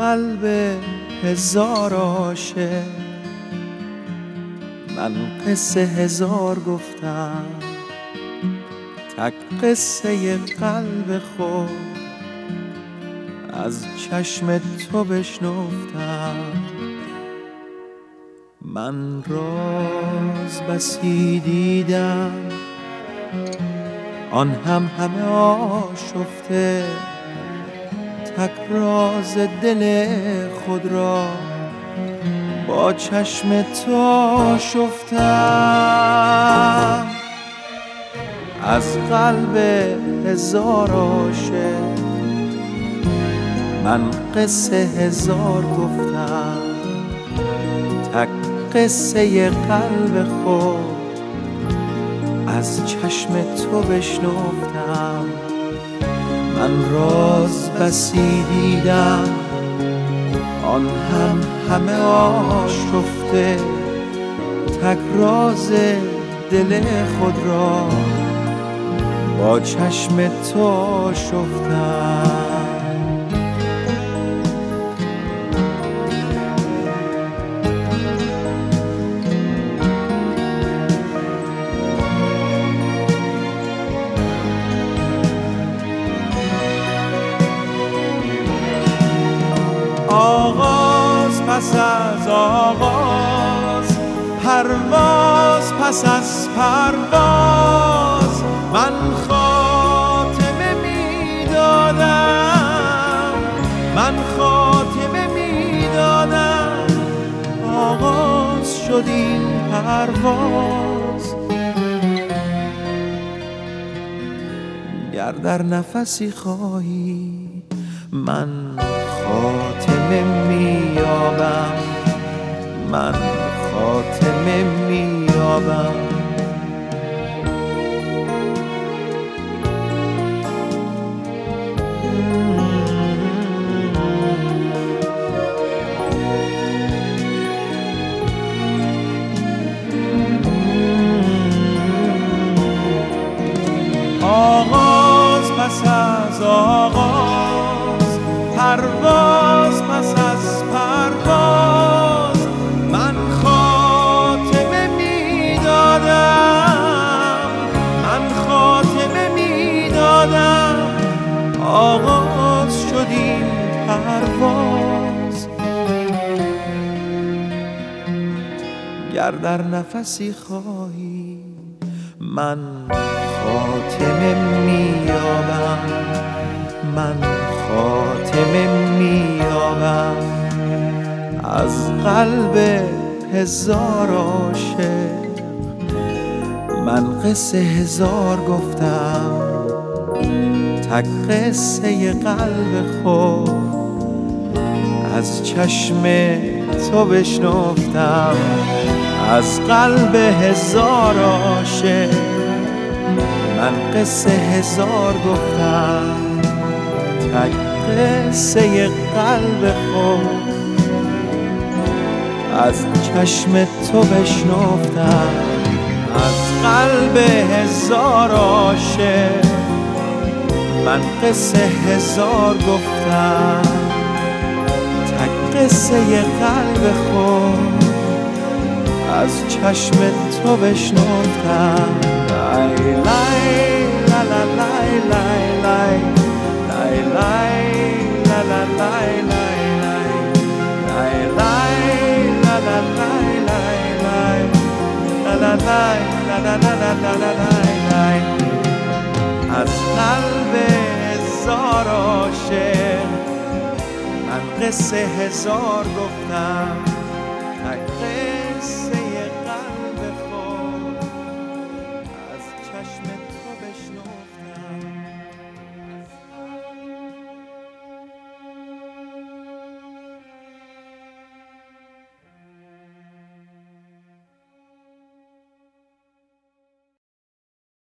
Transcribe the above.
قلب هزار عاشق من قصه هزار گفتم، تک قصه قلب خود از چشم تو بشنفتم. من راز بسی دیدم، آن هم همه آشفته، تک راز دل خود را با چشم تو شفتم. از قلب هزار عاشق من قصه هزار گفتم، تک قصه قلب خود از چشم تو بشنفتم. من راز بسی دیدم، آن هم همه آشفته، تک راز دل خود را با چشم تو شفتم. آغاز پس از آغاز، پرواز پس از پرواز، من خاتمه میدادم، من خاتمه میدادم. آغاز شد این پرواز، گر در نفسی خواهی من خاتمه میابم، من خاتمه میابم. آغاز پس از آغاز، پرواز پس از پرواز، من خاتمه میدادم، من خاتمه میدادم. آغاز شد این پرواز، گر در نفسی خواهی من خاتمه میابم، من خاتمه میابم. از قلب هزار عاشق من قصه هزار گفتم، تک قصه قلب خود از چشم تو بشنفتم. از قلب هزار عاشق من قصه هزار گفتم، تک قصه قلب خود از چشم تو بشنفتم. از قلب هزار عاشق من قصه هزار گفتم، تک قصه قلب خود از چشم تو بشنفتم. لای لای لا لا لای لای لای لای لای لا لا لای لای لای لای لا لا لای لای لای لا لا لای لا لا لا لا لا لای. از قلب هزار عاشق من قصه هزار گفتم،